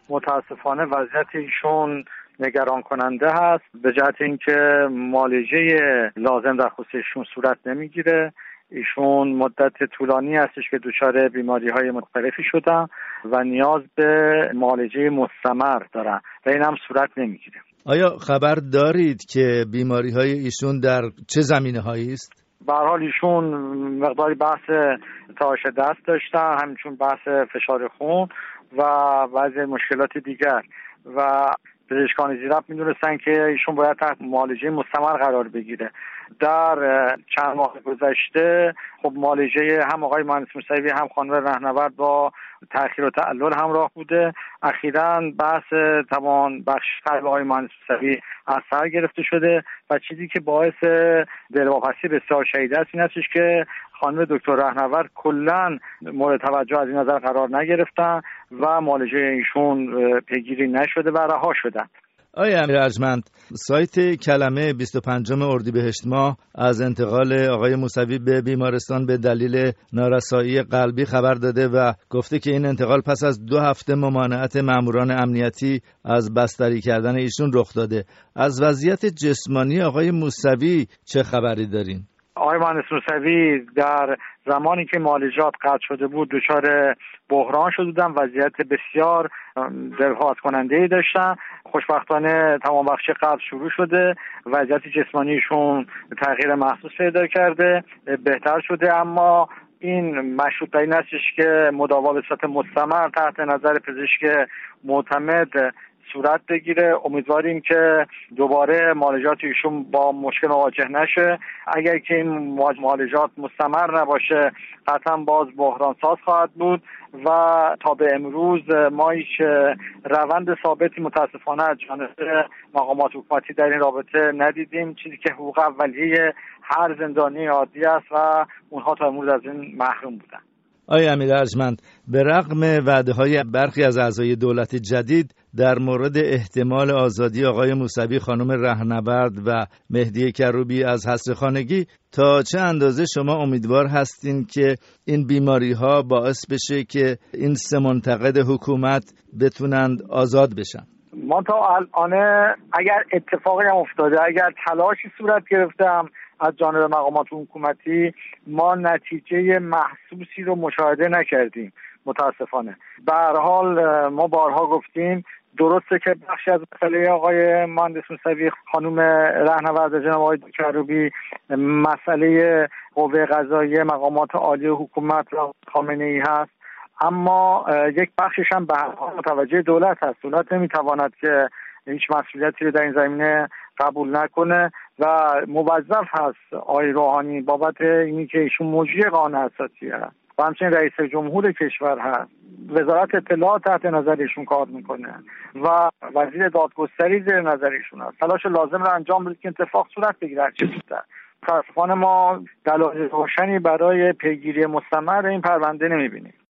متاسفانه وضعیت ایشون نگران کننده هست، به جهت اینکه معالجه لازم در خصوص ایشون صورت نمیگیره. ایشون مدت طولانی هستش که دچار بیماری‌های مختلفی شدن و نیاز به معالجه مستمر دارن و این هم صورت نمیگیره. آیا خبر دارید که بیماری‌های ایشون در چه زمینه‌هایی است؟ به هر حال ایشون مقداری بحث تراش دست داشتن، همچون بحث فشار خون و بعضی مشکلات دیگر و پزشکان زیراب می‌دونستن که ایشون باید تحت معالجه مستمر قرار بگیره. در چند ماه گذشته خب معالجه هم آقای مهندس موسوی هم خانم رهنورد با تأخیر و تعلل همراه بوده. اخیراً بحث توان بخش قلب آقای مهندس موسوی از سر گرفته شده و چیزی که باعث دلواپسی بسیار شدید است این هستش که خانم دکتر رهنورد کلاً مورد توجه از این نظر قرار نگرفتن و معالجه ایشون پیگیری نشده و رها شدن. آقای امیر ارجمند، سایت کلمه 25 اردیبهشت ماه از انتقال آقای موسوی به بیمارستان به دلیل نارسایی قلبی خبر داده و گفته که این انتقال پس از 2 هفته ممانعت ماموران امنیتی از بستری کردن ایشون رخ داده. از وضعیت جسمانی آقای موسوی چه خبری دارین؟ آقای مهندس موسوی در زمانی که معالجات قطع شده بود دچار بحران شده بودن، وضعیت بسیار دلخواست کننده‌ای داشتن. خوشبختانه تمام بخش قلب شروع شده، وضعیت جسمانیشون تغییر محسوس پیدا کرده، بهتر شده، اما این مشروط بر این هستش که مداوا به صورت مستمر تحت نظر پزشک معتمد صورت بگیره. امیدواریم که دوباره معالجات ایشون با مشکل مواجه نشه. اگر که این معالجات مستمر نباشه قطعا باز بحران ساز خواهد بود و تا به امروز ما هیچ روند ثابتی متاسفانه از جانب مقامات حکومتی در این رابطه ندیدیم، چیزی که حقوق اولیه هر زندانی عادی است و اونها تا امروز از این محروم بودن. آقای امیر ارجمند، به رغم وعده‌های برخی از اعضای دولت جدید در مورد احتمال آزادی آقای موسوی، خانم رهنورد و مهدی کروبی از حصرخانگی، تا چه اندازه شما امیدوار هستین که این بیماری‌ها باعث بشه که این 3 منتقد حکومت بتونند آزاد بشن؟ ما تا الان اگر اتفاقی هم افتاده، اگر تلاشی صورت گرفتم از جانب مقامات حکومتی، ما نتیجه محسوسی رو مشاهده نکردیم متاسفانه. به هر حال ما بارها گفتیم درسته که بخشی از مسئله آقای مهندس موسوی، خانم رهنورد، جناب آقای کروبی، مسئله قوه قضاییه، مقامات عالی حکومت و خامنه‌ای هست، اما یک بخشش هم به هر حال متوجه دولت هست. دولت نمیتواند که هیچ مسئولیتی رو در این زمینه قبول نکنه و موظف هست آقای روحانی بابت اینی که ایشون مجری قانون اساسی هست و همچنین رئیس جمهور کشور هست. وزارت اطلاعات تحت نظر ایشون کار میکنه و وزیر دادگستری زیر نظر ایشون هست. تلاش لازم رو انجام بده که اتفاق صورت بگیره هر چه زودتر. متأسفانه ما دلایل روشنی برای پیگیری مستمر این پرونده نمیبینیم.